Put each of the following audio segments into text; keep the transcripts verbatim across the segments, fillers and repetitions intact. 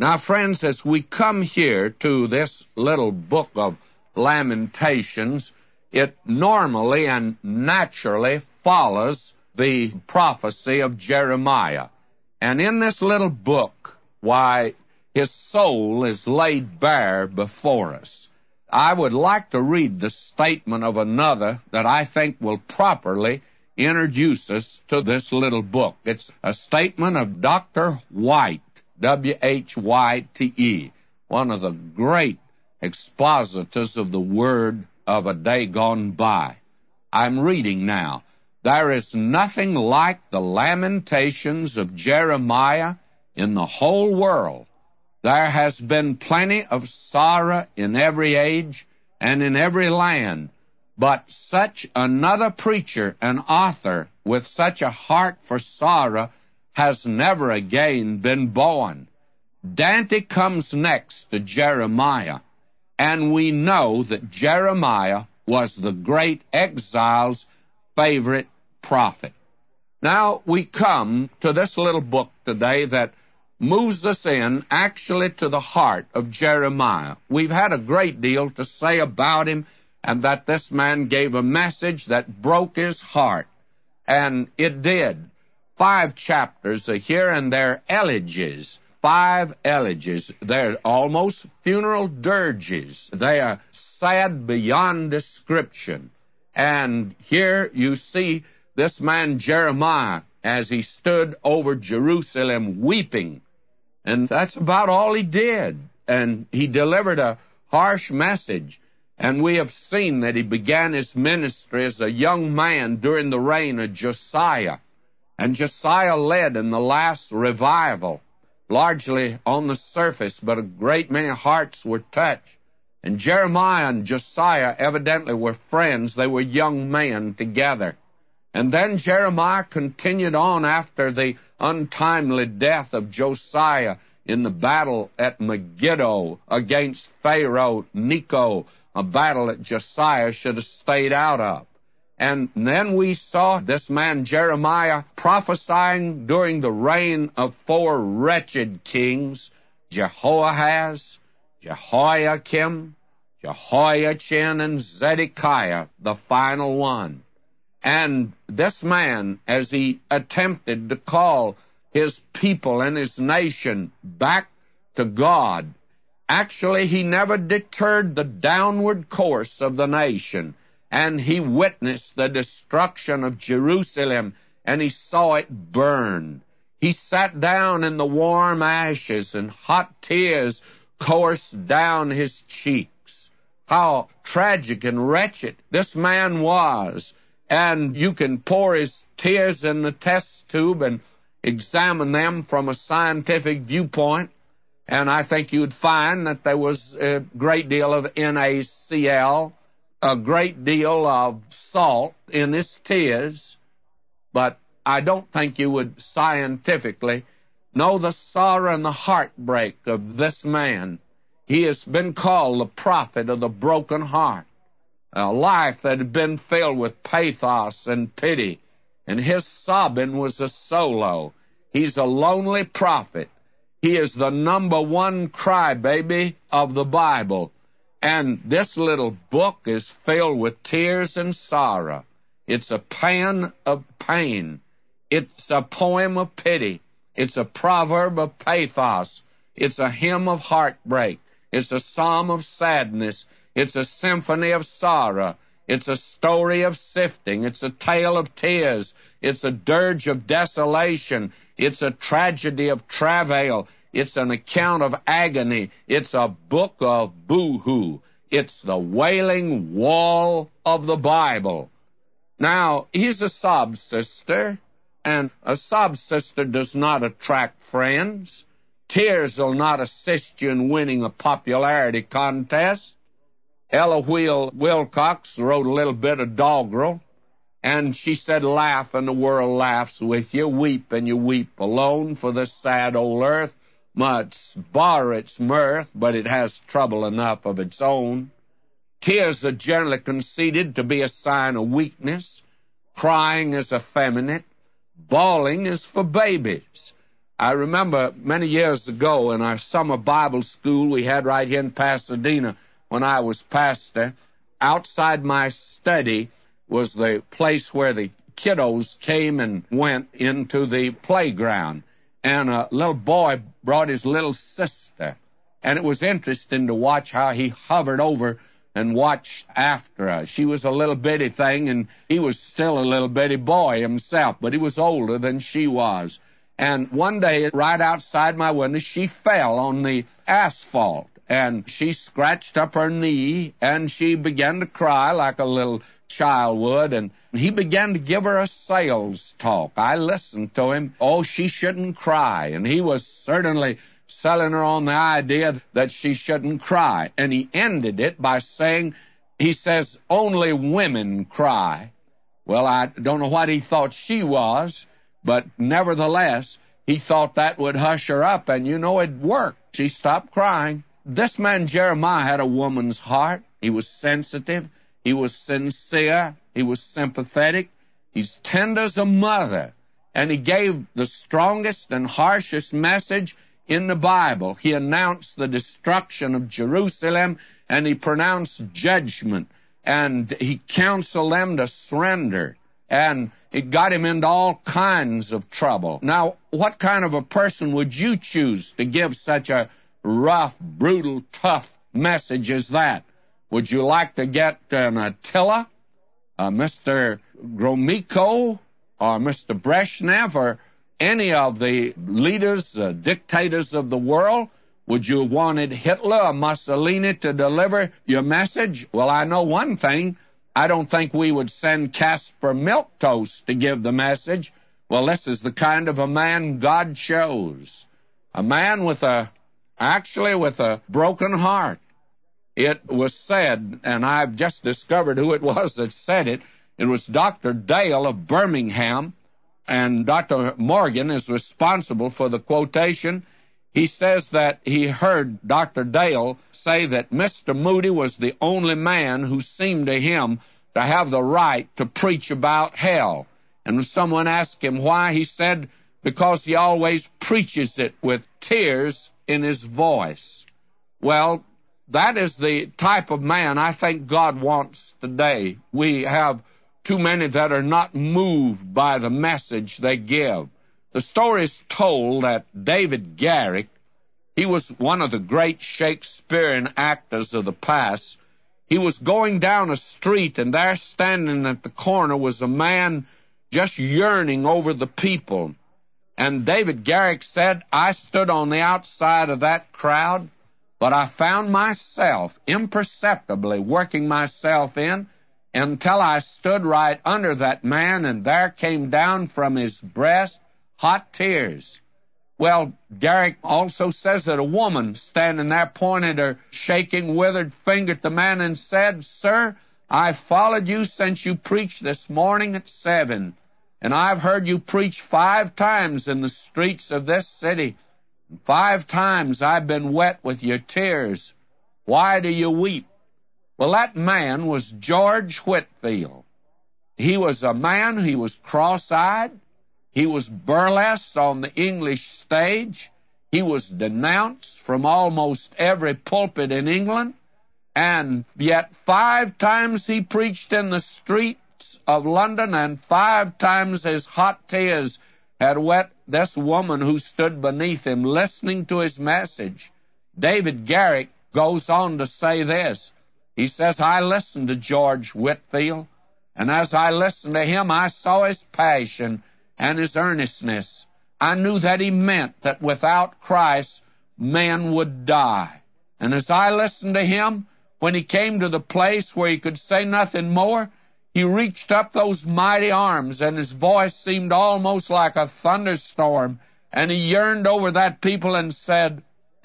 Now, friends, as we come here to this little book of Lamentations, it normally and naturally follows the prophecy of Jeremiah. And in this little book, why, his soul is laid bare before us. I would like to read the statement of another that I think will properly introduce us to this little book. It's a statement of Doctor White, W H Y T E, one of the great expositors of the Word of a day gone by. I'm reading now. There is nothing like the lamentations of Jeremiah in the whole world. There has been plenty of sorrow in every age and in every land, but such another preacher and author with such a heart for sorrow has never again been born. Dante comes next to Jeremiah, and we know that Jeremiah was the great exile's favorite prophet. Now we come to this little book today that moves us in actually to the heart of Jeremiah. We've had a great deal to say about him, and that this man gave a message that broke his heart. And it did. Five chapters are here, and they're elegies. Five elegies. They're almost funeral dirges. They are sad beyond description. And here you see this man Jeremiah as he stood over Jerusalem weeping. And that's about all he did. And he delivered a harsh message. And we have seen that he began his ministry as a young man during the reign of Josiah. And Josiah led in the last revival, largely on the surface, but a great many hearts were touched. And Jeremiah and Josiah evidently were friends. They were young men together. And then Jeremiah continued on after the untimely death of Josiah in the battle at Megiddo against Pharaoh Necho, a battle that Josiah should have stayed out of. And then we saw this man Jeremiah prophesying during the reign of four wretched kings, Jehoahaz, Jehoiakim, Jehoiachin, and Zedekiah, the final one. And this man, as he attempted to call his people and his nation back to God, actually he never deterred the downward course of the nation. And he witnessed the destruction of Jerusalem, and he saw it burn. He sat down in the warm ashes, and hot tears coursed down his cheeks. How tragic and wretched this man was. And you can pour his tears in the test tube and examine them from a scientific viewpoint, and I think you'd find that there was a great deal of N A C L, a great deal of salt in his tears, but I don't think you would scientifically know the sorrow and the heartbreak of this man. He has been called the prophet of the broken heart, a life that had been filled with pathos and pity, and his sobbing was a solo. He's a lonely prophet. He is the number one crybaby of the Bible. And this little book is filled with tears and sorrow. It's a pan of pain. It's a poem of pity. It's a proverb of pathos. It's a hymn of heartbreak. It's a psalm of sadness. It's a symphony of sorrow. It's a story of sifting. It's a tale of tears. It's a dirge of desolation. It's a tragedy of travail. It's an account of agony. It's a book of boo-hoo. It's the wailing wall of the Bible. Now, he's a sob sister, and a sob sister does not attract friends. Tears will not assist you in winning a popularity contest. Ella Wheel Wilcox wrote a little bit of doggerel, and she said, laugh and the world laughs with you, weep and you weep alone, for this sad old earth must borrow its mirth, but it has trouble enough of its own. Tears are generally conceded to be a sign of weakness. Crying is effeminate. Bawling is for babies. I remember many years ago in our summer Bible school we had right here in Pasadena when I was pastor, outside my study was the place where the kiddos came and went into the playground. And a little boy brought his little sister. And it was interesting to watch how he hovered over and watched after her. She was a little bitty thing, and he was still a little bitty boy himself, but he was older than she was. And one day, right outside my window, she fell on the asphalt, and she scratched up her knee, and she began to cry like a little child would, and he began to give her a sales talk. I listened to him. Oh, she shouldn't cry, and he was certainly selling her on the idea that she shouldn't cry. And he ended it by saying, he says, only women cry. Well, I don't know what he thought she was, but nevertheless, he thought that would hush her up, and you know, it worked. She stopped crying. This man Jeremiah had a woman's heart. He was sensitive. He was sincere. He was sympathetic. He's tender as a mother. And he gave the strongest and harshest message in the Bible. He announced the destruction of Jerusalem, and he pronounced judgment, and he counseled them to surrender, and it got him into all kinds of trouble. Now, what kind of a person would you choose to give such a rough, brutal, tough message as that? Would you like to get an Attila, uh, Mister Gromyko, or Mister Brezhnev, or any of the leaders, uh, dictators of the world? Would you have wanted Hitler or Mussolini to deliver your message? Well, I know one thing. I don't think we would send Caspar Milquetoast to give the message. Well, this is the kind of a man God chose. A man with a, actually with a broken heart. It was said, and I've just discovered who it was that said it. It was Doctor Dale of Birmingham, and Doctor Morgan is responsible for the quotation. He says that he heard Doctor Dale say that Mister Moody was the only man who seemed to him to have the right to preach about hell. And when someone asked him why, he said, because he always preaches it with tears in his voice. Well, that is the type of man I think God wants today. We have too many that are not moved by the message they give. The story is told that David Garrick, he was one of the great Shakespearean actors of the past. He was going down a street, and there standing at the corner was a man just yearning over the people. And David Garrick said, I stood on the outside of that crowd, but I found myself imperceptibly working myself in until I stood right under that man, and there came down from his breast hot tears. Well, Garrick also says that a woman standing there pointed her shaking, withered finger at the man and said, Sir, I followed you since you preached this morning at seven, and I've heard you preach five times in the streets of this city. Five times I've been wet with your tears. Why do you weep? Well, that man was George Whitefield. He was a man, he was cross-eyed. He was burlesque on the English stage. He was denounced from almost every pulpit in England. And yet five times he preached in the streets of London, and five times his hot tears had wet this woman who stood beneath him listening to his message. David Garrick goes on to say this. He says, I listened to George Whitefield, and as I listened to him, I saw his passion and his earnestness. I knew that he meant that without Christ, men would die. And as I listened to him, when he came to the place where he could say nothing more, he reached up those mighty arms, and his voice seemed almost like a thunderstorm, and he yearned over that people and said,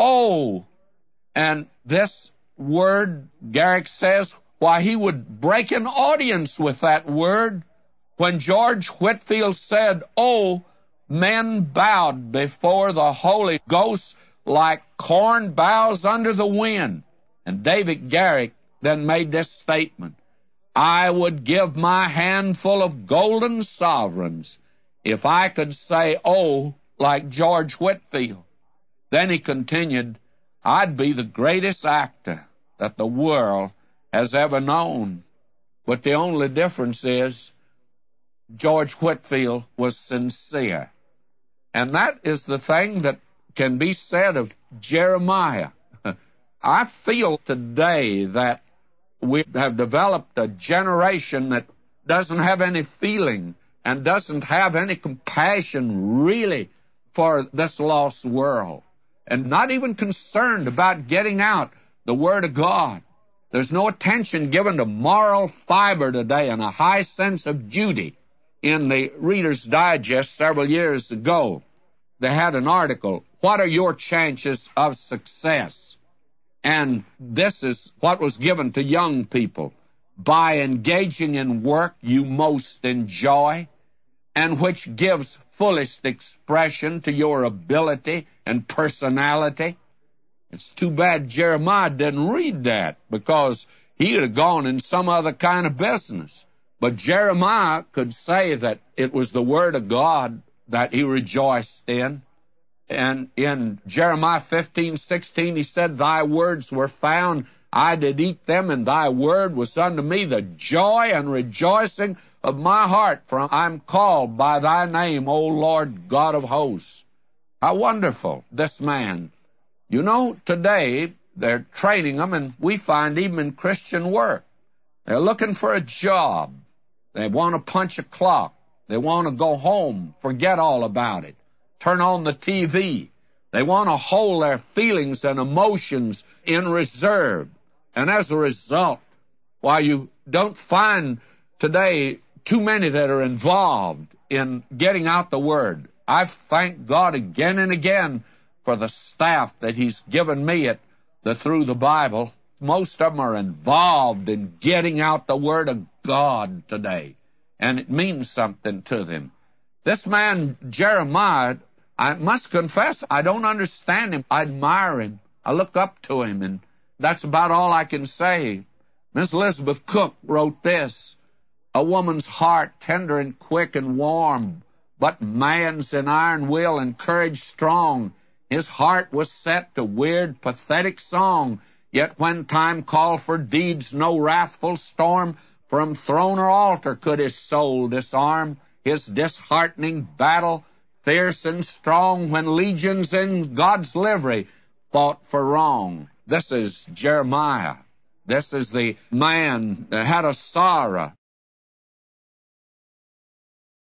Oh! And this word, Garrick says, why, he would break an audience with that word. When George Whitefield said, Oh, men bowed before the Holy Ghost like corn bows under the wind. And David Garrick then made this statement, I would give my handful of golden sovereigns if I could say, Oh, like George Whitefield. Then he continued, I'd be the greatest actor that the world has ever known. But the only difference is George Whitefield was sincere. And that is the thing that can be said of Jeremiah. I feel today that we have developed a generation that doesn't have any feeling and doesn't have any compassion really for this lost world, and not even concerned about getting out the Word of God. There's no attention given to moral fiber today and a high sense of duty. In the Reader's Digest several years ago, they had an article, What are your chances of success? And this is what was given to young people. By engaging in work you most enjoy, and which gives fullest expression to your ability and personality. It's too bad Jeremiah didn't read that, because he'd have gone in some other kind of business. But Jeremiah could say that it was the Word of God that he rejoiced in. And in Jeremiah fifteen sixteen, he said, Thy words were found, I did eat them, and thy word was unto me the joy and rejoicing of my heart, for I'm called by thy name, O Lord God of hosts. How wonderful, this man. You know, today they're training them, and we find even in Christian work, they're looking for a job. They want to punch a clock. They want to go home, forget all about it, turn on the T V. They want to hold their feelings and emotions in reserve. And as a result, while you don't find today too many that are involved in getting out the Word, I thank God again and again for the staff that He's given me at the Through the Bible. Most of them are involved in getting out the Word of God today, and it means something to them. This man, Jeremiah, I must confess, I don't understand him. I admire him. I look up to him, and that's about all I can say. Miss Elizabeth Cook wrote this, A woman's heart tender and quick and warm, but man's in iron will and courage strong. His heart was set to weird, pathetic song, yet when time called for deeds, no wrathful storm from throne or altar could his soul disarm. His disheartening battle, fierce and strong, when legions in God's livery fought for wrong. This is Jeremiah. This is the man that had a sorrow